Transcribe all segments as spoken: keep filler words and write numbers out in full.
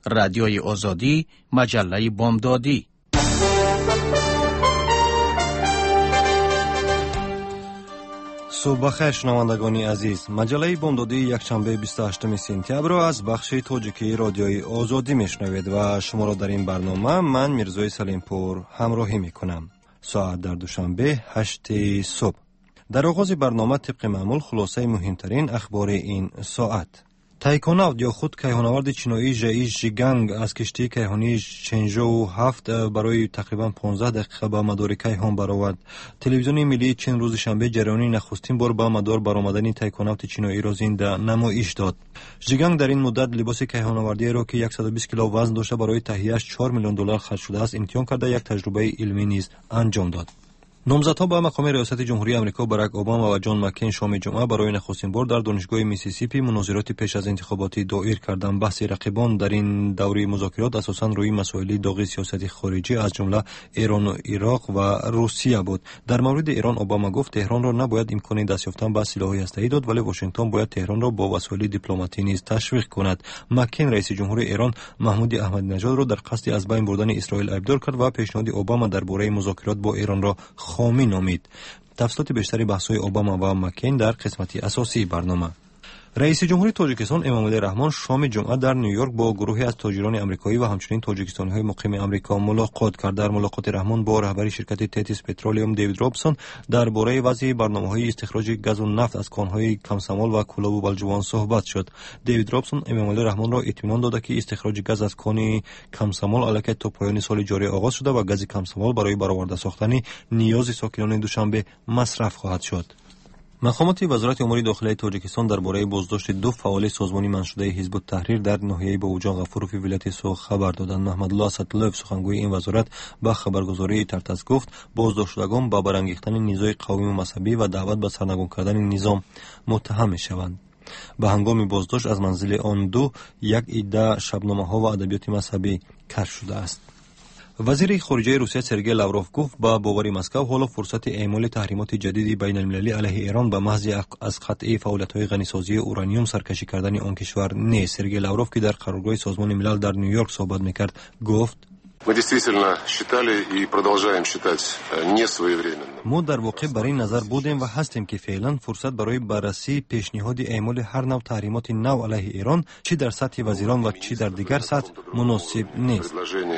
رادیوی آزادی، مجله بامدادی. صبح بخیر شنوندگان عزیز. مجله بامدادی یکشنبه بیست و هشتم سپتامبر را از بخش تاجیکی رادیوی آزادی میشنوید و شما را در این برنامه من میرزای سلیمپور همراهی میکنم. ساعت در دوشنبه هشت صبح. در آغاز برنامه طبق معمول خلاصه مهمترین اخبار این ساعت. تایکوناوت یا خود کیهانورد چینایی ژئی ژیگانگ از کشتی کیهانی چنژو هفت برای تقریبا پانزده دقیقه به مدار کیهان برآورد. تلویزیون ملی چین روز شنبه جریانی نخستین بار به مدار برآمدن تایکوناوت چینایی را زنده نمایش داد. ژیگانگ در این مدت لباس کیهانوردی را که صد و بیست کیلو وزن داشته برای تهیه‌اش چهار میلیون دلار خرج شده است امتحان کرده یک تجربه علمی نیز انجام داد. نامزدها به مقام ریاست جمهوری آمریکا باراک اوباما و جان مکین شام جمعه برای نخستین بار در دانشگاه میسیسیپی مناظرات پیش از انتخاباتی دایر کردند. بحث رقیبان در این دوره مذاکرات اساساً روی مسائل داغ سیاست خارجی از جمله ایران و عراق و روسیه بود. در مورد ایران اوباما گفت تهران را نباید امکان دست یافتن به سلاح هسته‌ای داد، ولی واشنگتن باید تهران را با وسایل دیپلماتی نیز تشویق کند. مکین رئیس جمهور ایران محمود احمدی نژاد را در قصد از بین بردن اسرائیل ابدار کرد و پیشنهاد اوباما درباره مذاکرات با ایران را خامی نامید. تفصیلات بیشتری بحث‌های اوباما و مکین در قسمتی اساسی برنامه. رئیس جمهوری تاجیکستان امامعلی رحمان شام جمعه در نیویورک با گروهی از تاجران آمریکایی و همچنین تاجیکستانی‌های مقیم آمریکا ملاقات کرد. در ملاقات رحمان با رهبر شرکت تتیس پترولیوم دیوید رابسون درباره وضع برنامه‌های استخراج گاز و نفت از کان‌های کمسمال و کلاب و بلجوان صحبت شد. دیوید رابسون امامعلی رحمان را اطمینان داد که استخراج گاز از کان کمسمال علیه تا پایان سال جاری آغاز شده و گاز کمسمال برای برآورده ساختن نیاز ساکنان دوشنبه مصرف خواهد شد. مقامات وزارت امور داخلی تاجیکستان درباره بازداشت دو فعال سازمان منشوده حزب التحریر در ناحیه باوجان غفوروفی ولایت سوغ خبر دادند. محمدالله اسدالله سخنگوی این وزارت به خبرگزاری ترتاس گفت بازداشت شدگان به برانگیختن نزاع قومی و مذهبی و دعوت به سرنگون کردن نظام متهم می‌شوند. به هنگام بازداشت از منزل آن دو یک عده شبنامه‌ها و ادبیات مذهبی کشف شده است. وزیر خارجه روسیه سرگئی لاوروف گفت با باور مسکو حالا فرصت اعمال تحریمات جدید بین المللی علیه ایران به محض از قطع فعالیت‌های غنیسازی اورانیوم سرکشی کردن آن کشور نیست. سرگئی لاوروف که در قرارگاه سازمان ملل در نیویورک صحبت می‌کرد گفت ما در واقع بر این نظر بودیم و هستیم که فعلا فرصت برای بررسی پیشنهاد اعمال هر نوع تحریمات نو علیه ایران چی در سطح وزیران و چی در دیگر سطح مناسب نیست.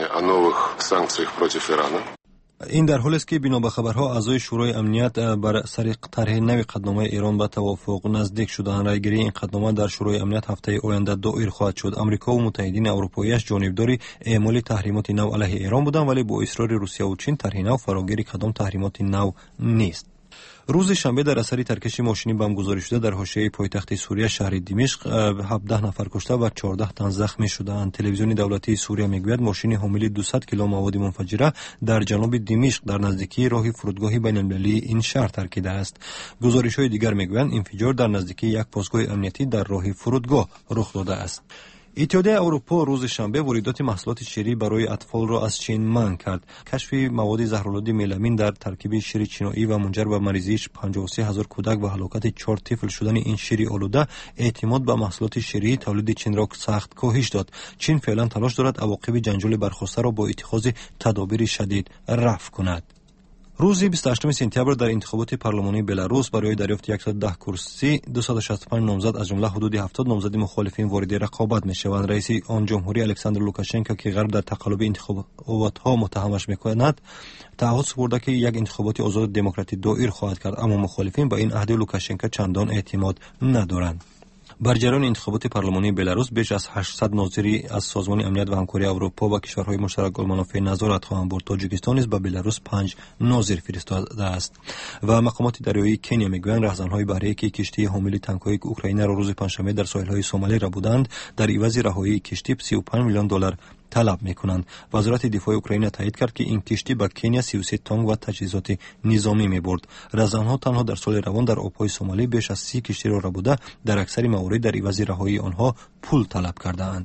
این در حالی است که بنا به خبرها اعضای شورای امنیت بر سر طرح نوی قطعنامه ایران به توافق نزدیک شدند. رایگیری این قطعنامه در شورای امنیت هفته آینده دایر خواهد شد. آمریکا و متحدین اروپایی‌اش جانبدار اعمال تحریمات نو علیه ایران بودند، ولی با اصرار روسیه و چین طرح نو فراگیر کدام تحریمات نو نیست. روز شنبه در اثر ترکش ماشینی بم گذاری شده در حاشیه پایتخت سوریه شهر دمشق هفده نفر کشته و چهارده تن زخمی شدند. تلویزیون دولتی سوریه میگوید ماشین حامل دویست کیلو مواد منفجره در جنوب دمشق در نزدیکی راه فرودگاه بین المللی این شهر ترکیده است. گزارش‌های دیگر میگویند انفجار در نزدیکی یک پاسگاه امنیتی در راه فرودگاه رخ داده است. اتحادیه اروپا روز شنبه واردات محصولات شیری برای اطفال را از چین منع کرد. کشف مواد زهرآلود ملامین در ترکیب شیر چینایی و منجر به مریضی پنجاه و سه هزار کودک و هلاکت چهار طفل شدن این شیر آلوده اعتماد به محصولات شیری تولید چین را سخت کاهش داد. چین فعلا تلاش دارد عواقب جنجال برخاسته را با اتخاذ تدابیر شدید رفع کند. روز بیست و هشتم سپتامبر در انتخابات پارلمانی بلاروس برای دریافت صد و ده کرسی دویست و شصت و پنج نامزد از جمله حدود هفتاد نامزد مخالفین وارد رقابت میشوند. رئیس آن جمهوری الکساندر لوکاشنکو که غرب در تقلب انتخابات‌ها متهمش میکند تعهد سپرده که یک انتخابات آزاد دموکراتی دایر خواهد کرد، اما مخالفین به این عهد لوکاشنکو چندان اعتماد ندارند. بر جریان انتخابات پارلمانی بلاروس بیش از هشتصد ناظری از سازمان امنیت و همکاری اروپا و کشورهای مشترک المنافع نظارت خواهند برد. تاجیکستان نیز به بلاروس پنج ناظر فرستاده است. و مقامات دریایی کنیا میگویند رهزنهای بحری که کشتی حامل تانک‌های اوکراین را روز پنجشنبه در ساحل‌های سومالی را بودند در عوض رهایی کشتی سی و پنج میلیون دلار طلب میکنند. وزارت دفاع اوکراین تایید کرد که این کشتی به کنیا سی و سه تانک و تجهیزات نظامی میبرد. رهزنها تنها در سال روان در آبهای سومالی بیش از سی کشتی را بوده در اکثر موارد در عوض رهایی آنها پول طلب کردند.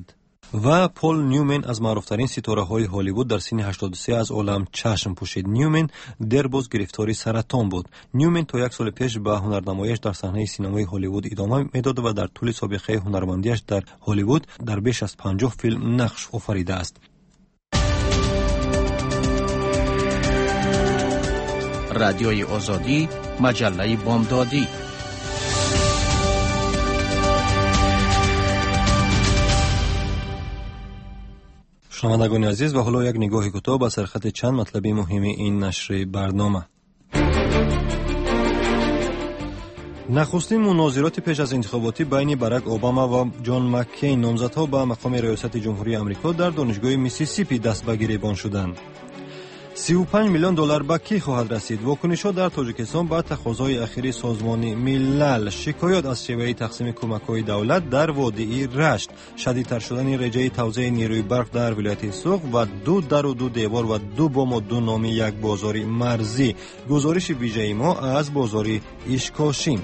و پل نیومن از معروفترین ستاره های هالیوود در سن هشتاد و سه از عالم چشم پوشید. نیومن در باز گرفتاری سرطان بود. نیومن تا یک سال پیش به هنرنماییش در صحنه سینمای هالیوود ادامه میداد و در طول سابقه هنرمندیش در هالیوود در بیش از پنجاه فیلم نقش آفریده است. رادیوی آزادی، مجله بامدادی. شنوندگان عزیز و حالا یک نگاه کوتاه به سرخط چند مطلب مهم این نشر برنامه. نخستین مناظرات پیش از انتخاباتی بین باراک اوباما و جان مککین نامزدها به مقام ریاست جمهوری آمریکا در دانشگاه میسیسیپی دست به گریبان شدند. سی و پنج میلیون دلار به کی خواهد رسید؟ واکنش‌ها در تاجیکستان به تقاضای اخیری سازمان ملل. شکایات از شیوه تقسیم کمک‌های دولت در وادی رشت. شدیدتر شدن رجای توزیع نیروی برق در ولایت سوق و دو در و دو دیوار و دو بام و دو نام یک بازار مرزی. گزارش ویژه ما از بازار اشکاشین.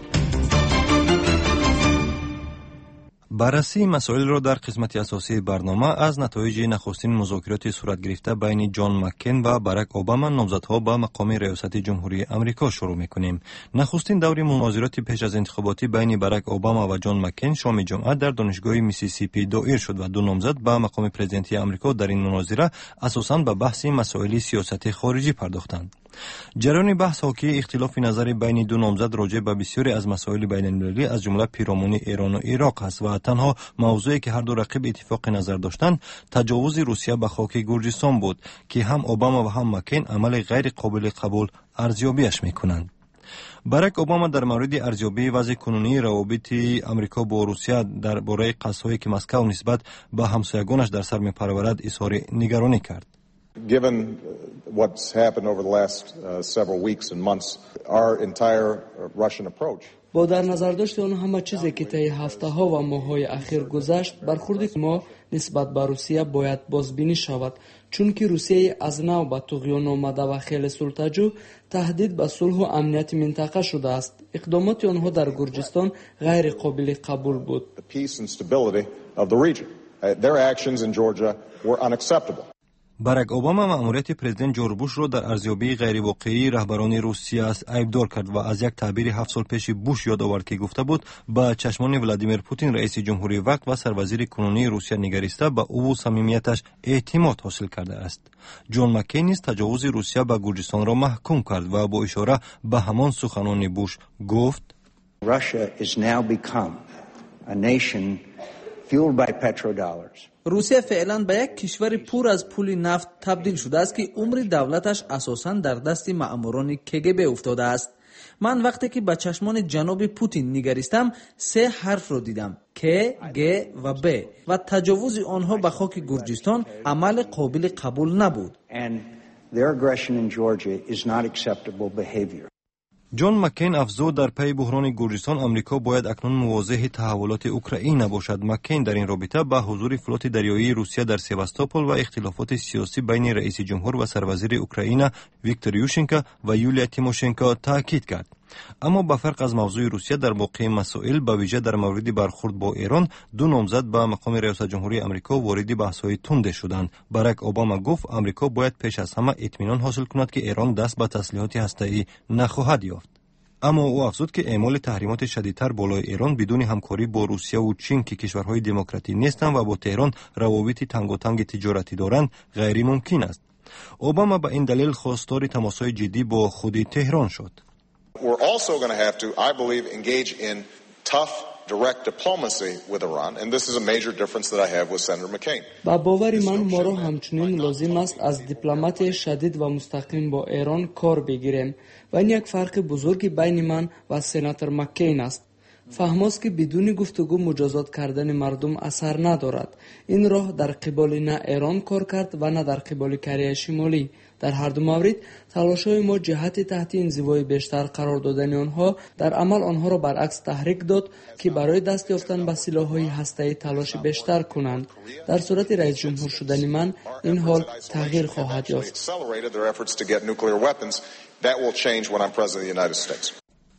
بررسی مسائل را در قسمت اساسی برنامه از نتایج نخستین مذاکرات صورت گرفته بین جان مککین و باراک اوباما نامزدها به مقام ریاست جمهوری آمریکا شروع می‌کنیم. نخستین دور مناظرات پیش از انتخاباتی بین باراک اوباما و جان مککین شام جمعه در دانشگاه میسیسیپی دایر شد و دو نامزد به مقام پرزیدنتی آمریکا در این مناظره اساساً به بحث مسائل سیاست خارجی پرداختند. جریان بحث حاکی اختلاف نظر بین دو نامزد راجع به بسیاری از مسائل بین المللی از جمله پیرامون ایران و عراق است و تنها موضوعی که هر دو رقیب اتفاق نظر داشتند تجاوز روسیه به خاک گرجستان بود که هم اوباما و هم مککین عمل غیر قابل قبول ارزیابیش میکنند. باراک اوباما در مورد ارزیابی وضع کنونی روابط آمریکا با روسیه درباره قصدهایی که مسکو نسبت به همسایگانش در سر میپرورد اظهار نگرانی کرد. Given what's happened over the last uh, several weeks and months, our entire Russian approach. با در نظر داشت آن همه چیزی که طی هفته ها و ماه های اخیر گذشت، برخورد ما نسبت به روسیه باید بازبینی شود، چون که روسیه از نو به طغیان آمده و خیلی سلطه‌جو تهدید به صلح و امنیت منطقه شده است. اقدامات آنها در گرجستان غیر قابل قبول بود. The peace and stability of the region. Their actions in Georgia were unacceptable. باراک اوباما مأموریت پرزیدنت جورج بوش را در ارزیابی غیر واقعی رهبران روسیه است عیبدار کرد و از یک تعبیر هفت سال پیش بوش یاد آورد که گفته بود با چشمان ولادیمیر پوتین رئیس جمهوری وقت و سروزیر کنونی روسیه نگریسته به او و صمیمیتش اعتماد حاصل کرده است. جان مککین نیز تجاوز روسیه به گرجستان را محکوم کرد و با اشاره به همان سخنان بوش گفت Russia is now become a nation fueled by petrodollars. روسیه فعلا به یک کشور پر از پول نفت تبدیل شده است که عمر دولتش اساساً در دست مأموران کگب افتاده است. من وقتی که به چشمان جناب پوتین نگریستم سه حرف رو دیدم: ک، گ و ب و تجاوز آنها به خاک گرجستان عمل قابل قبول نبود. And their aggression in Georgia is not acceptable behavior. جان مککین افزود در پی بحران گرجستان آمریکا باید اکنون مواجه تحولات اوکراین نباشد. مککین در این رابطه به حضور فلوت دریایی روسیه در سواستوپول و اختلافات سیاسی بین رئیس جمهور و سروزیر اوکراین ویکتور یوشنکو و یولیا تیموشنکو تاکید کرد. اما به فرق از موضوع روسیه در باقی مسائل به ویژه در مورد برخورد با ایران دو نامزد به مقام ریاست جمهوری آمریکا وارد بحث‌های تند شدند. باراک اوباما گفت آمریکا باید پیش از همه اطمینان حاصل کند که ایران دست به تسلیحات هسته‌ای نخواهد یافت. اما او افزود که اعمال تحریمات شدیدتر بالای ایران بدون همکاری با روسیه و چین که کشورهای دموکراتی نیستند و با تهران روابط تنگاتنگ تجارتی دارند غیر ممکن است. اوباما به این دلیل خواستار تماس‌های جدی با خود تهران شد. We're also going to have to, I believe, engage in tough, direct diplomacy with Iran, and this is a major difference that I have with Senator McCain. با باور من ما را همچنین لازم است از دیپلمات شدید و مستقیم با ایران کار بگیریم و این یک فرق بزرگی بین من و سناتور مککین است. فهماست که بدون گفتگو مجازات کردن مردم اثر ندارد. این راه در قبال نه ایران کار کرد و نه در قبال کره شمالی. در هر دو مورد تلاش‌های ما جهت تحت انزوای بیشتر قرار دادن آنها در عمل آنها را برعکس تحریک داد که برای دست یافتن به سلاح‌های هسته‌ای تلاش بیشتر کنند. در صورت رئیس جمهور شدن من این حال تغییر خواهد یافت.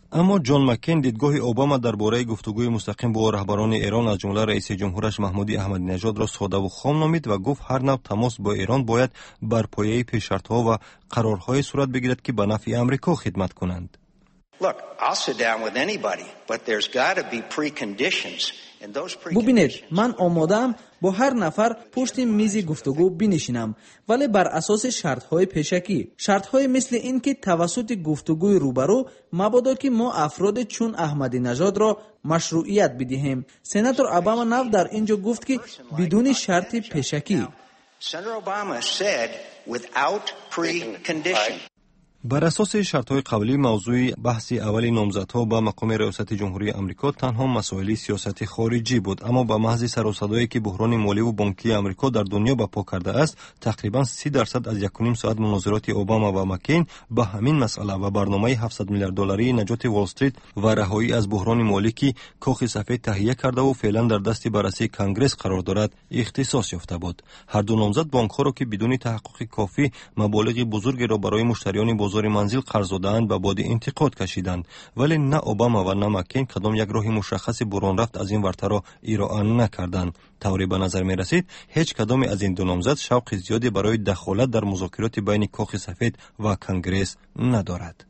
اما جان مکین دیدگاه اوباما درباره گفتگوی مستقیم با رهبران ایران از جمله رئیس جمهورش محمود احمدی نژاد را ساده و خام نامید و گفت هر نوع تماس با ایران باید بر پایه پیش‌شرط‌ها و قرارهای صورت بگیرد که به نفع آمریکا خدمت کنند. Look, I'll sit down with anybody, but there's got to be preconditions. ببینید، من آماده‌ام با هر نفر پشت میز گفتگو بنشینم، ولی بر اساس شرط‌های پیشکی. شرط‌های مثل این که توسط گفتگوی روبرو مبادا که ما افراد چون احمدی نژاد را مشروعیت بدهیم. سناتور اوباما نو در اینجا گفت که بدون شرط پیشکی. Senator Obama said without precondition. بر اساس شرط‌های قبلی موضوع بحث اولی نامزدها به مقام ریاست جمهوری آمریکا تنها مسائل سیاست خارجی بود، اما با محض سر و صدایی که بحران مالی و بانکی آمریکا در دنیا برپا کرده است، تقریباً سی درصد از یک و نیم ساعت مناظرات اوباما و مکین به همین مسئله و برنامه هفتصد میلیارد دلاری نجات وال استریت و رهایی از بحران مالی که کاخ سفید تهیه کرده و فعلا در دست بررسی کنگره قرار دارد اختصاص یافته بود. هر دو نامزد بانک‌ها را که بدون تحقق کافی مبالغ بزرگی را برای مشتریان بازار منزل قرض دادند و بعد انتقاد کشیدند، ولی نه اوباما و نه مکین کدام یک راه مشخص برون رفت از این ورطه را ارائه نکردند. طوری به نظر می رسید هیچ کدام از این دو نامزد شوق زیادی برای دخالت در مذاکرات بین کاخ سفید و کنگره ندارد.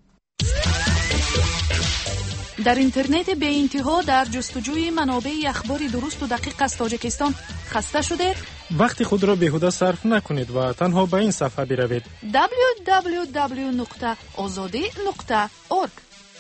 در اینترنت به انتها در جستجوی منابع اخبار درست و دقیق از تاجیکستان خسته شده؟ وقتی خود را بیهوده صرف نکنید و تنها به این صفحه بروید دبلیو دبلیو دبلیو نقطه آزادی نقطه اورگ.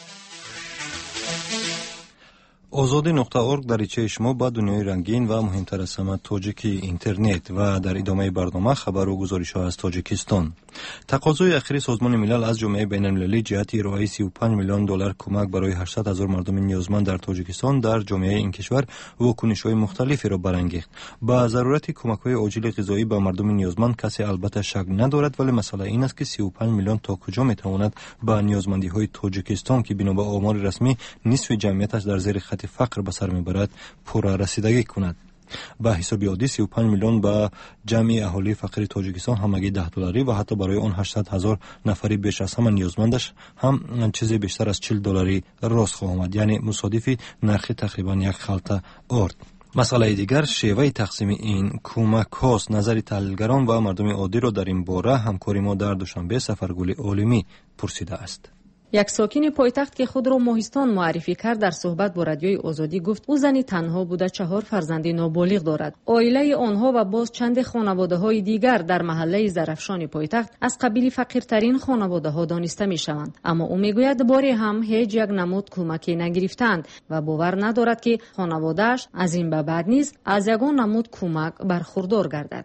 آزادی نقطه اورگ دریچه شما با دنیای رنگین و مهمتر از همه تاجیکی اینترنت. و در ادامه برنامه خبر و گزارش‌ها از تاجیکستان. تقاضای اخیر سازمان ملل از جامعه بین‌المللی جهت ارائه سی و پنج میلیون دلار کمک برای هشتصد هزار مردم نیازمند در تاجیکستان در جامعه این کشور واکنش‌های مختلفی را برانگیخت. با ضرورت کمک‌های عاجل غذایی به مردم نیازمند کسی البته شک ندارد، ولی مسئله این است که سی و پنج میلیون تا کجا می‌تواند به نیازمندی‌های تاجیکستان که بنا به آمار رسمی نصف جمعیتش در زیر خط فقر به سر میبرد پورا رسیدگی کند. با حساب عادی سی و پنج میلیون به جمعی اهالی فقیر تاجیکستان همگی ده دلاری و حتی برای آن هشتصد هزار نفری بیش از همه نیازمندش هم چیزی بیشتر از چهل دلاری راست خواهد آمد، یعنی مصادف نرخ تقریبا یک خلطه آرد. مسئله دیگر شیوه تقسیم این کمک هاست. نظر تحلیلگران و مردم عادی را در این باره همکاری ما در دوشنبه سفرگل عالمی پرسیده است. یک ساکن پایتخت که خود را ماهستان معرفی کرد در صحبت با رادیوی آزادی گفت او زنی تنها بوده، چهار فرزند نابالغ دارد. عائله آنها و باز چند خانواده‌های دیگر در محله زرفشان پایتخت از قبیل فقیرترین خانواده‌ها دانسته می‌شوند، اما او میگوید باری هم هیچ یک نمود کمکی نگرفتند و باور ندارد که خانواده‌اش از این به بعد نیز از یگان نمود کمک برخوردار گردد.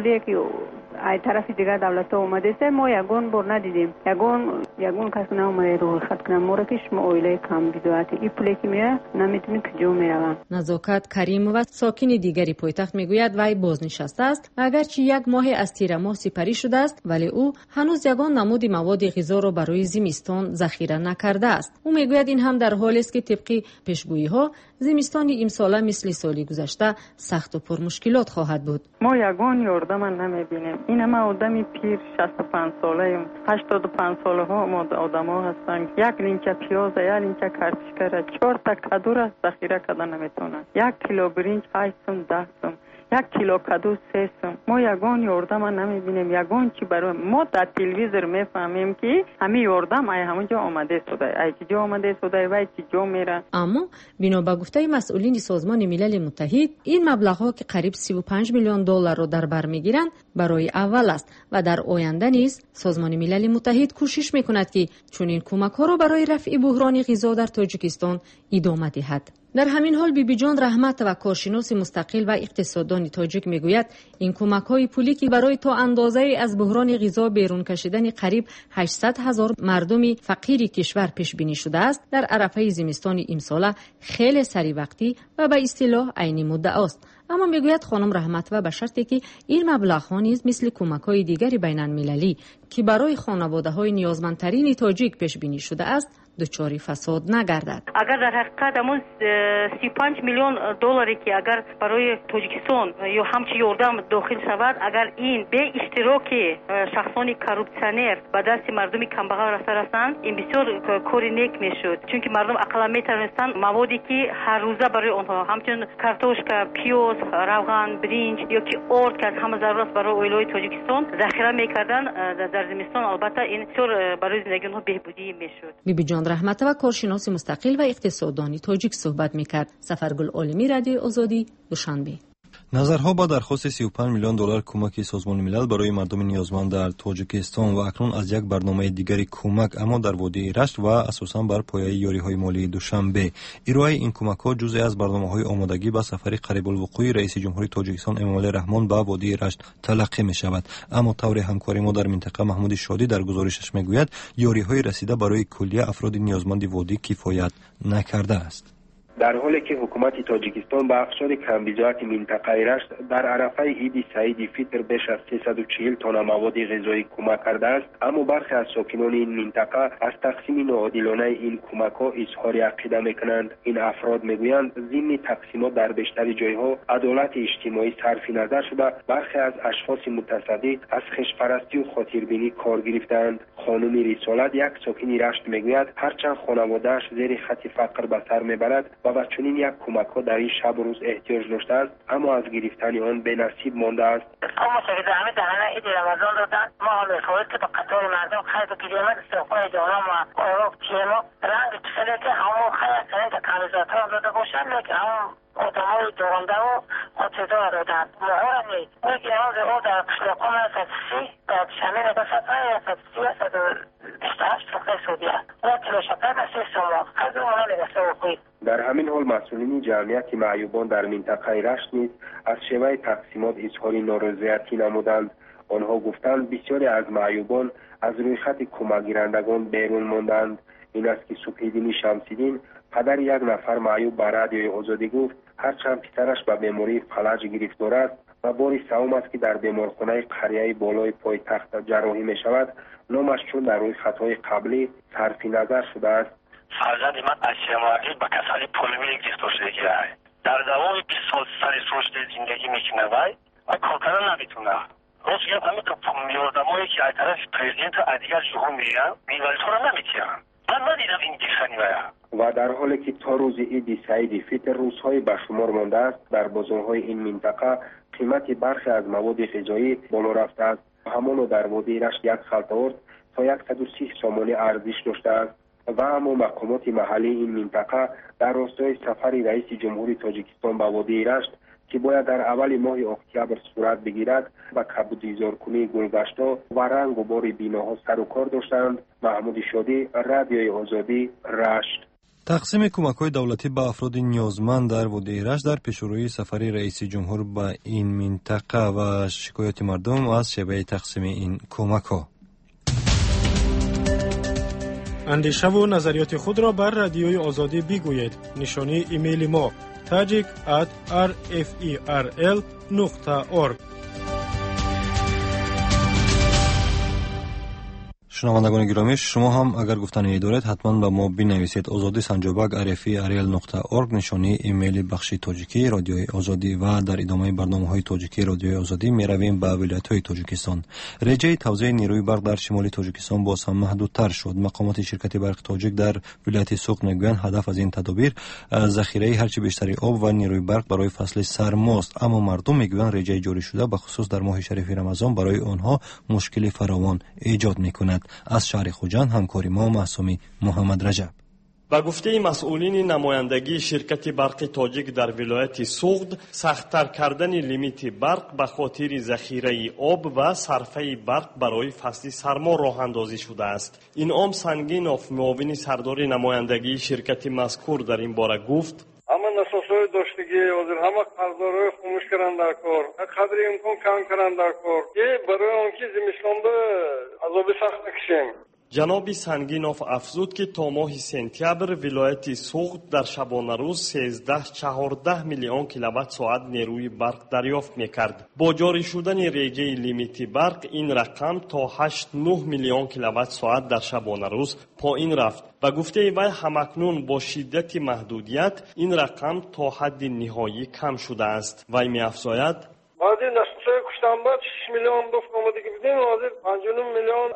ای طرف دیگر دولت اومده است، ما یگون بر ندیدیم، یگون یگون کس نمیاد رو خط کنم ما را که شما اویله کم بدوات این پولی که میره نمیتونی کجا میروند. نزاکت کریم و ساکن دیگری پایتخت میگوید وی بازنشسته است و اگرچه یک ماه از تیر ماه سپری شده است، ولی او هنوز یگان نمود مواد غذا را برای زمستان ذخیره نکرده است. او میگوید این هم در حالی است که طبق پیشگویی ها زمستان امسال مثل سالی گذشته سخت و پر مشکلات خواهد بود. ما یگان یاردم نمیبینیم. این ما آدمی پیر شصت و پنج ساله، هشتاد و پنج ساله ها ما آدما هستند. یک لینچه پیاز، یک لینچه کارتشکر، چهار تا کدو را ذخیره کردن نمیتونن. یک کیلو برنج هشت سوم ده سوم. یک کیلو کدو سه سوم. ما یگان یاردم نمیبینیم. یگان چی برای ما در تلویزیون میفهمیم که همین یاردم ای همونجا آمده شده، ای چجا آمده شده و چجا میره. اما بنا به گفته مسئولین سازمان ملل متحد این مبلغ‌ها که قریب سی و پنج میلیون دلار را در بر میگیرند برای اول است و در آینده نیز سازمان ملل متحد کوشش میکند که چنین کمک‌ها را برای رفع بحران غذا در تاجیکستان ادامه دهد. در همین حال بیبی جان رحمت و کارشناس مستقل و اقتصاددان تاجیک میگوید این کمک‌های پولی که برای تا اندازه از بحران غذا بیرون کشیدن قریب هشتصد هزار مردم فقیر کشور پیش بینی شده است در عرفه زمستان امسال خیلی سری وقتی و به اصطلاح عین مدعا است. اما میگوید خانم رحمت و به شرطی که این مبلغ‌ها نیز مثل کمک‌های دیگری بین‌المللی که برای خانواده‌های نیازمندترین تاجیک پیش بینی شده است دچار فساد نگردد. اگر در حقیقت همون سی و پنج میلیون دلاری که اگر برای تاجیکستان یا همچی یاردم داخل شود، اگر این به اشتراک شخصان کاروپسیونر به دست مردم کمبغل رسیده رسند، این بسیار کاری نیک میشد، چون که مردم اقلا میتونستند موادی که هر روزه برای آنها همچون کارتوشکا، پیاز، روغن، برنج یا که آرد که همه ضرورت برای اویلای تاجیکستان ذخیره میکردن در زمستان، البته این بسیار برای زندگی آنها بهبودی میشد. بیبی جان رحمتова کارشناس مستقل و اقتصاددانی تاجیک صحبت میکرد. سفرگل عالمی، رادیوی آزادی، دوشنبه. نظرها با درخواست سی و پنج میلیون دلار کمک سازمان ملل برای مردم نیازمند در تاجیکستان و اکنون از یک برنامه دیگری کمک اما در وادی رشت و اساساً بر پایه یاری‌های مالی دوشنبه. ارائه این کمک‌ها جزئی از برنامه‌های آمادگی به سفر قریب الوقوع رئیس جمهوری تاجیکستان امامعلی رحمان به وادی رشت تلقی می‌شود. اما طور همکاری ما در منطقه محمود شادی در گزارشش می‌گوید یاری‌های رسیده برای کلیه افراد نیازمند وادی کفایت نکرده است. در حالی که حکومت تاجیکستان به افراد کمبیجات منطقه رشت در عرفه عید سعید فطر بیش از سیصد و چهل تن مواد غذایی کمک کرده است، اما برخی از ساکنان این منطقه از تقسیم ناعادلانه این کمک‌ها اظهار عقیده می‌کنند. این افراد می‌گویند ضمن تقسیمات در بیشتر جای‌ها عدالت اجتماعی صرف نظر شده، برخی از اشخاص متصدی از خشپرستی و خاطربینی کار گرفتند. خانم رسالت، یک ساکن رشت، می‌گوید هرچند خانواده‌اش زیر خط فقر به سر می‌برد و با چنین یک کمک ها در این شب روز احتیاج داشته است، اما از گرفتن آن به نصیب مانده است. اما شهید همه دهنه عید رمضان دادن، ما حال می‌خواهید که به قطار مردم خرید و گریمت استقبال جانم و آروب چیما رنگ کسلی که همون خیلی کنید که کمیزات ها داده باشند، لیکن همون آدمای دورنده و خوددار دادن مهار نید لیکن همون او در قشلاقان صد و سی در شمین دو صد و صد و سی صد و بیست و هشت فقه سودیه و کلو شکر نسی سوما از اون مهار نگسته بخوید. در همین حال مسئولین جمعیت معیوبان در منطقه رشت نیز از شیوه تقسیمات اظهار نارضایتی نمودند. آنها گفتند بسیاری از معیوبان از روی خط کمک گیرندگان بیرون ماندند. این است که صبح‌الدین شمس‌الدین، پدر یک نفر معیوب، به رادیوی آزادی گفت هرچند پسرش به بیماری فلج گرفتار است و بار سوم است که در بیمارخانه قریه بالای پایتخت جراحی می شود، نامش چون در روی خطهای قبلی صرف نظر شده است. فرزند من از شمالی به کسانی پولمی گرفتار شده است. در دوام بیست سال سر رشد زندگی میکنه وای و کار کردن نمیتونه. روز یک همه که میاردمایی که از طرف پرزیدنت از دیگر جهان میرن میولی تو را نمیتونن. من ندیدم این گرفتنی وای. و در حالی که تا روز عید سعید فطر روزهای به شمار مانده است، در بازارهای این منطقه قیمت برخی از مواد غذایی بالا رفته است. همانو در وادی رشت یک خلط آرد تا صد و سی سامانی ارزش داشته است و اما مقامات محلی این منطقه در راستای سفر رئیس جمهوری تاجیکستان به وادی رشت که باید در اول ماه اکتبر صورت بگیرد و کبودیزارکنی گلگشت‌ها و رنگ و بار بیناها سر و کار داشتند. محمود شادی، رادیوی آزادی، رشت. تقسیم کمک‌های دولتی به افراد نیازمند در وادی رشت در پیشروی سفر رئیس جمهور به این منطقه و شکایات مردم از شیوه تقسیم این کمک‌ها. اندیشه و نظریات خود را بر رادیوی آزادی بگویید. نشانی ایمیل ما tajik at r f e r l نقطه org. شنوندگان گرامی، شما هم اگر گفتنی دارید حتما به ما بنویسید. آزادی سنجابک r f e r l نقطه org نشانی ایمیل بخش تاجیکی رادیوی آزادی. و در ادامه برنامه‌های تاجیکی رادیوی آزادی می‌رویم به ولایت‌های تاجیکستان. رژه توزیع نیروی برق در شمال تاجیکستان باز هم محدودتر شد. مقامات شرکت برق تاجیک در ولایت سوق میگویند هدف از این تدابیر ذخیره هرچی بیشتری آب و نیروی برق برای فصل سرماست، اما مردم میگویند رژه جاری شده به خصوص در ماه شریف رمضان برای آنها مشکل فراوان ایجاد می‌کند. از شهر خوجند همکاری ما معصومی محمد رجب. با گفته مسئولین نمایندگی شرکت برق تاجیک در ولایت سوغد، سخت‌تر کردن لیمیت برق به خاطر ذخیره آب و صرفه برق برای فصل سرما راه اندازی شده است. این ام سنگینوف، معاون سردار نمایندگی شرکت مذکور، در این باره گفت: اما نساسای داشتگی حاضر همه قراردادهای خاموش کردن در کار، قدر امکان کم کردن در کار که برای آنکه زمستان به عذاب سخت نکشیم. جناب سنگینوف افزود که تا ماه سپتامبر ولایت سوغد در شبانه روز سیزده چهارده میلیون کیلووات ساعت نیروی برق دریافت میکرد. با جاری شدن ریگه لیمیت برق این رقم تا هشت نه میلیون کیلووات ساعت در شبانه روز پایین رفت. و گفته وی همکنون با شدت محدودیت این رقم تا حد نهایی کم شده است. وی می‌افزاید بعضی نسخه کشتن بعد شش میلیون دفت آمدگی بدیم حاضر پنج و نیم میلیون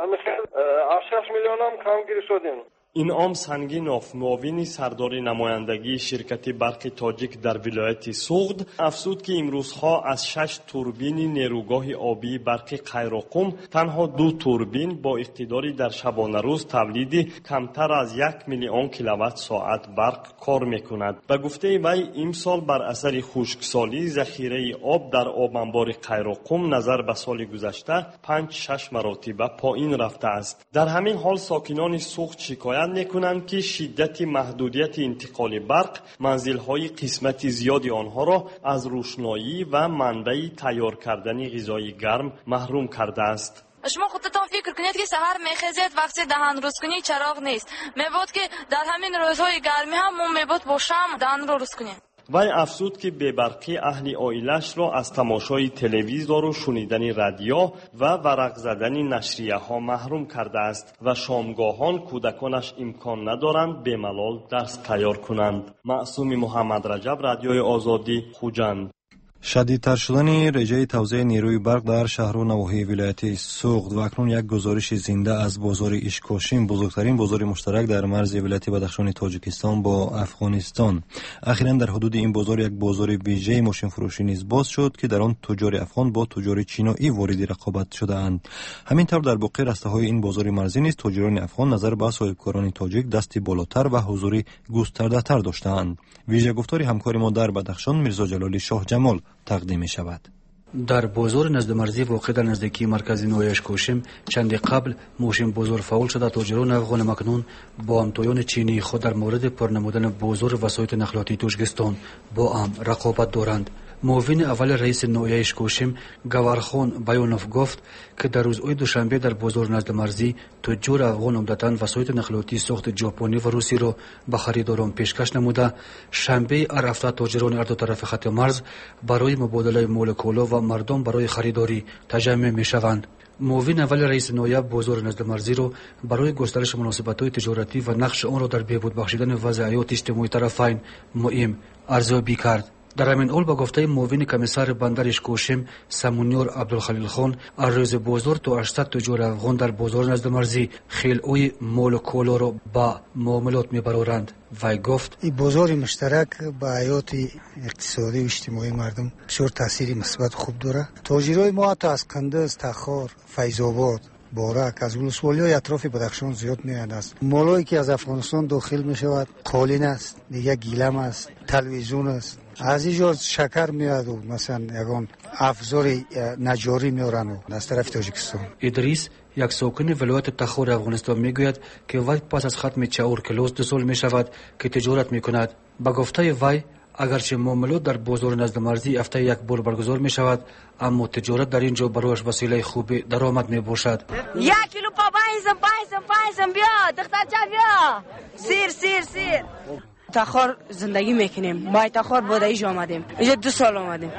هشت میلیون هم کم گیری شدیم. انعام سنگینوف معاون سردار نمایندگی شرکت برق تاجیک در ولایت سوغد افزود که امروزها از شش توربین نیروگاه آبی برق قیراقم تنها دو توربین با اقتداری در شبانه روز تولید کمتر از یک میلیون کیلووات ساعت برق کار میکند. و گفته وی امسال بر اثر خشکسالی ذخیره آب در آب انبار قیراقم نظر به سال گذشته پنج شش مراتب پایین رفته است. در همین حال ساکنان سوغد شکایت میکنند که شدت محدودیت انتقال برق منزل‌های قسمت زیادی آنها را از روشنایی و منبع تیار کردن غذای گرم محروم کرده است. شما خودتان فکر کنید که سحر میخیزید وقتی دهان روز کنید چراغ نیست. میبود که در همین روزهای گرمی هم مون میبود با شام دهان رو روز کنید. وی افزود که بی‌برقی اهل عائله‌اش را از تماشای تلویزیون و شنیدن رادیو و ورق زدن نشریه ها محروم کرده است و شامگاهان کودکانش امکان ندارند به ملال درس تیار کنند. معصوم محمد رجب، رادیوی آزادی، خوجند. شدیدتر شدن رژه توزیع نیروی برق در شهر و نواحی ولایت سوغد و اکنون یک گزارش زنده از بازار اشکاشین، بزرگترین بازار مشترک در مرز ولایت بدخشان تاجیکستان با افغانستان. اخیراً در حدود این بازار یک بازار ویژه ماشین فروشی نیز باز شد که در آن تجار افغان با تجار چینایی وارد رقابت شده‌اند. همینطور در باقی رسته‌های این بازار مرزی نیز تجاران افغان نظر به صاحبکاران تاجیک دستی بالاتر و حضوری گسترده‌تر داشته‌اند. ویژه گفتاری همکار ما در بدخشان میرزا جلالی شاه جمال تقدیم می شود. در بازار نزد مرزی واقع در نزدیکی مرکز نوی اشکاشم چند قبل موشن بازار فعال شده. تاجران افغان مکنون با همتایان چینی خود در مورد پرنمودن بازار وسایط نقلیاتی تاجیکستان با هم رقابت دارند. معاون اول رئیس نوی اشکاشم گوهرخان بیانوف گفت که در روزهای دوشنبه در بازار نزد مرزی تجار افغان عمدتاً وسایط نقلیاتی ساخت ژاپنی و روسی را به خریداران پیشکش نموده. شنبه هر هفته تاجران هر دو طرف خط مرز برای مبادله مال کالا و مردم برای خریداری تجمع میشوند. معاون اول رئیس نایب بازار نزد مرزی را برای گسترش مناسبت‌های تجارتی و نقش آن را در بهبود بخشیدن وضع حیات اجتماعی طرفین مهم ارزیابی کرد. در همین حال با گفته معاون کمیسر بندر اشکاشم سمونیور عبدالخلیل خان عرض بازار تا هشتصد تجار افغان در بازار نزد مرزی خیل‌های مال و کالا را با معاملات میبرند. وی گفت این بازار مشترک با حیات اقتصادی و اجتماعی مردم بسیار تاثیر مثبت خوب داره. تاجرای ما تا از قندز، تخار، فیض‌آباد، بارک از ولسوالی اطراف بدخشان زیاد میاد است. مالایی که از افغانستان داخل می شود قالین است، دیگه گیلم است، تلویزیون است. از اینجا شکر میاد و مثلا یگان افزار نجاری میارن و از طرف تاجیکستان. ادریس یک ساکن ولایت تخار افغانستان میگوید که وی پس از ختم چهار کلاس دو سال می شود که تجارت می کند. با گفته وی اگرچه معاملات در بازار نزد مرزی هفته یک بار برگزار می شود اما تجارت در اینجا برایش وسیله خوب درآمد می باشد. یک کیلو پا بایزم بایزم بایزم بیا دختر جا بیا سیر سیر سیر. تخار زندگی میکنیم. با تخار بودایش آمدیم. اینجا دو سال آمدیم.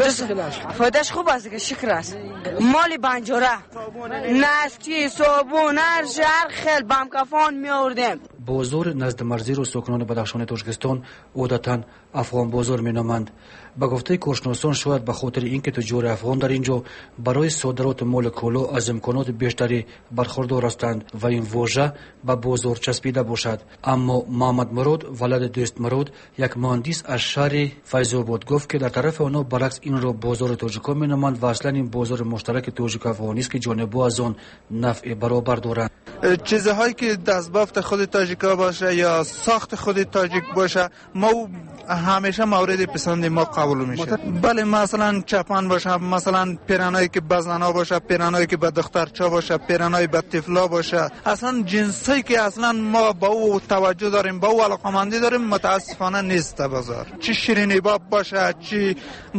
فایدهش خوب است که شکر است. مال بنجاره، نسکی، صابون، هر شهر خیل بمکفان می آوردیم. بازار نزد مرزی رو ساکنان بدخشان تاجیکستان عادتاً افغان بازار می نامند. با گفته کارشناسان شاید به خاطر اینکه تجار افغان در اینجا برای صادرات مال کالا از امکانات بیشتری برخوردار هستند و این واژه به بازار چسبیده باشد. اما محمد مراد ولد دوست مراد یک مهندس از شهر فیض‌آباد گفت که در طرف آنها برعکس این را بازار تاجیکان می نامند و اصلا این بازار مشترک تاجیک افغانی است که جانب‌ها از آن نفع برابر دارند. چیزهایی که دستبافت خود تاجیک تاجیکا باشه یا ساخت خود تاجیک باشه، ما همیشه مورد پسند ما قبول میشه. بله مثلا چپان باشه، مثلا پیرنایی که به زنا باشه، پیرنایی که به دخترچا باشه، پیرنایی به طفلا باشه، اصلا جنسی که اصلا ما با او توجه داریم، با او علاقمندی داریم، متاسفانه نیست بازار. چی شیرینی باب باشه، چی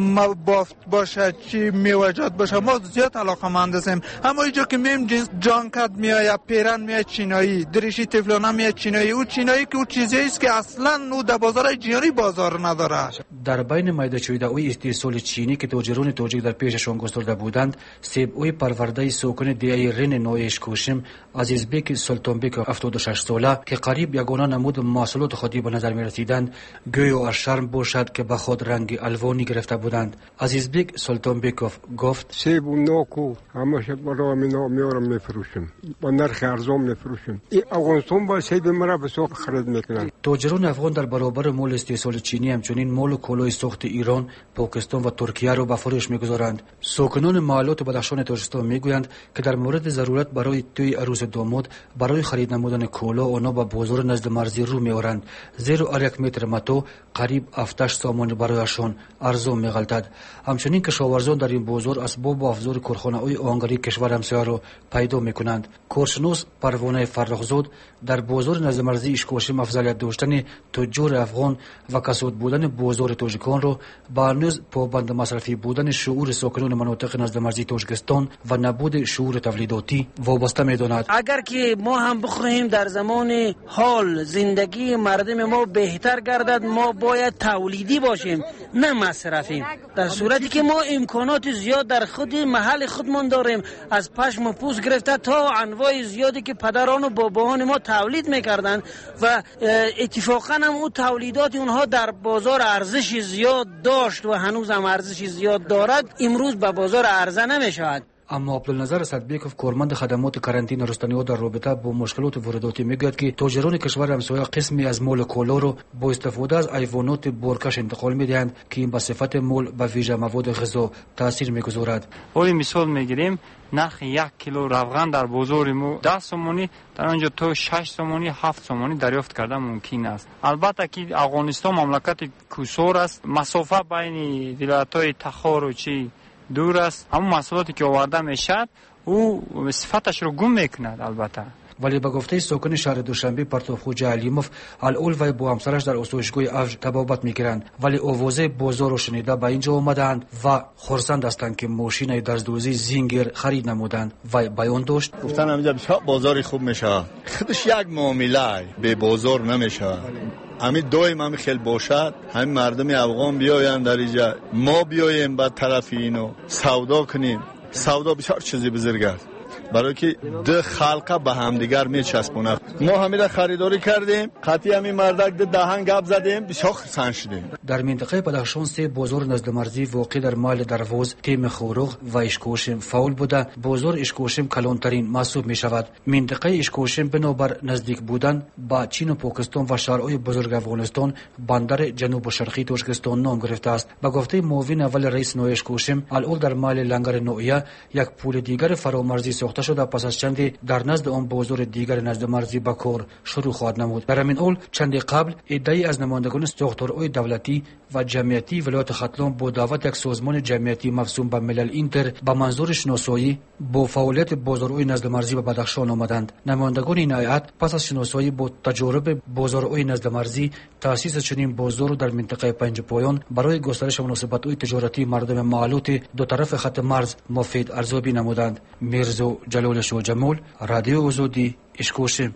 بافت باشه، چی میوجات باشه، ما زیاد علاقمند هستیم. اما اینجا که میم جنس جانکت میاد، پیرن میاد چینایی، دریشی تفلونا میاد چینایی، او چینایی که او چیزی است که اصلا او در بازار جیانی بازار نداره. در بین میده‌چوی اوی استیصال چینی که تاجران تاجیک در پیششان گسترده بودند، سیب اوی پرورده سوکن دیای رین نویش کوشم عزیزبک سلطانبک هفتاد و شش ساله که قریب یگانه نمود محصولات خودی به نظر می رسیدند، گویا از شرم باشد که به خود رنگ الوانی گرفته بودند. عزیزبک سلطانبکوف گفت: سیب و ناکو همش برای من میارم میفروشم، با نرخ ارزان میفروشم. این افغانستان با سیب مرا به سوق خرید میکنند. تاجران افغان در برابر مول استیصال چینی همچنین مول و کالای ساخت ایران، پاکستان و ترکیه را به فروش میگذارند. ساکنان محلات بدخشان تاجیکستان میگویند که در مورد ضرورت برای توی عروس داماد برای خرید نمودن کالا آنها به بازار نزد مرزی رو میآورند، زیرا هر یک متر متو قریب هفتش سامان برایشان ارزان میغلطد. همچنین کشاورزان در این بازار اسباب و افزار کارخانه‌های آهنگری کشور همسایه را پیدا میکنند. کارشناس پروانه فرخزاد در بازار نزد مرزی اشکاشم افضلیت داشتن تجار افغان و کساد بودن بازار تاجیکان را با نیز پابند مصرفی بودن شعور ساکنان مناطق نزد مرزی تاجیکستان و نبود شعور تولیداتی وابسته می‌داند. اگر که ما هم بخواهیم در زمان حال زندگی مردم ما بهتر گردد، ما باید تولیدی باشیم نه مصرفیم. در صورتی که ما امکانات زیاد در خود محل خودمان داریم، از پشم و پوست گرفته تا انواع زیادی که پدران و باباان ما تولید میکردند و اتفاقا هم اون تولیدات اونها در بازار ارزش زیاد داشت و هنوز هم ارزش زیاد دارد، امروز به بازار عرضه نمیشود. اما عبدالنظر صدبیکوف کارمند خدمات کارانتین رستنی‌ها در رابطه با مشکلات وارداتی میگوید که تاجران کشور همسایه قسمی از مول کالا را با استفاده از ایوانات بارکش انتقال میدهند که این به صفت مول به ویژه مواد غذا تاثیر میگذارد. ولی مثال میگیریم نرخ یک کیلو روغن در بازار ما ده سومانی، در آنجا تو شش سومانی هفت سومانی دریافت کردن ممکن است. البته که افغانستان مملکت کوسور است، مسافت بین ولایت‌های تخار و چی دور است، اما محصولاتی که آورده میشد او صفتش رو گم میکند. البته ولی به گفته ساکن شهر دوشنبه پرتوخوجه علیموف، الاول و با همسرش در استوشگاه اوج تبابت میگیرند، ولی آوازه بازار رو شنیده به اینجا آمدند و خرسند هستند که ماشین دزدوزی زینگیر خرید نمودند و بیان داشت: گفتن همینجا بسیار بازاری خوب میشه، خودش یک معامله به بازار نمیشه. همین دویم همین خیلی باشد، همین مردم افغان بیاین در اینجا، ما بیایم بعد طرف اینو سودا کنیم. سودا بسیار چیزی بزرگ است، برای که دو خلقه به همدیگر میچسبونه. ما همین خریداری کردیم، قطعی همین مردک ده دهن گپ زدیم، بسیار خرسند شدیم. در منطقه بدخشان سه بازار نزد مرزی واقع در محل دروز، تیم خوروغ و اشکوشم فعال بوده. بازار اشکوشم کلانترین محسوب می شود. منطقه اشکوشم بنابر نزدیک بودن با چین و پاکستان و شهرهای بزرگ افغانستان بندر جنوب و شرقی تاجیکستان نام گرفته است. به گفته معاون اول رئیس نوع اشکوشم، الاول در محل لنگر نوعیه یک پول دیگر فرامرزی ساخته شده، پس از چندی در نزد آن بازار دیگر نزد مرزی به کار شروع خواهد نمود. در همین حال چندی قبل عده‌ای از نمایندگان ساختارهای دولتی و جمعیتی ولایت ختلان با دعوت یک سازمان جمعیتی مفصول به ملل اینتر به منظور شناسایی با فعالیت بازارهای نزد مرزی به بدخشان آمدند. نمایندگان این هیئت پس از شناسایی با تجارب بازارهای نزد مرزی، تأسیس چنین بازار در منطقه پنج پایان برای گسترش مناسبت‌های تجارتی مردم محلات دو طرف خط مرز مفید ارزیابی نمودند. میرزا جلال شاه جمال، رادیو آزادی، اشکوشم.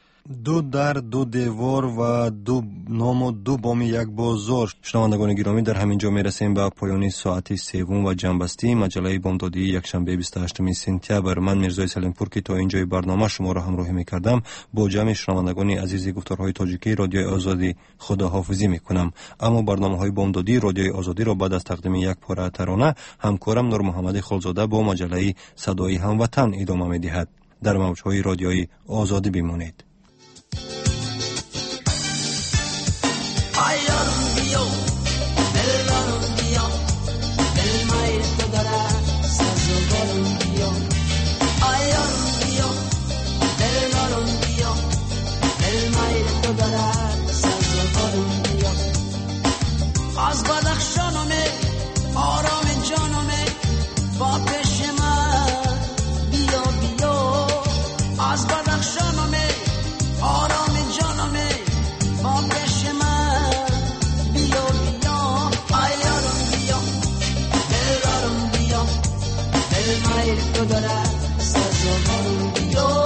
دو در دو دیوار و دو نام و دو بام یک بازار. شنوندگان گرامی، در همین جا میرسیم به پایان ساعت سوم و جنبستی مجله بامدادی یکشنبه بیست و هشتم سپتامبر. من میرزای سلیمپور که تا اینجای برنامه شما را همراهی میکردم، با جمع شنوندگان عزیز گفتارهای تاجیکی رادیو آزادی خداحافظی میکنم. اما برنامه‌های بامدادی رادیو آزادی را بعد از تقدیم یک پاره ترانه همکارم نور محمد خلزاده با مجله صدای هموطن ادامه میدهد. در موجهای رادیوی آزادی بمانید. Ay, میل تو دارد سرزمان دیو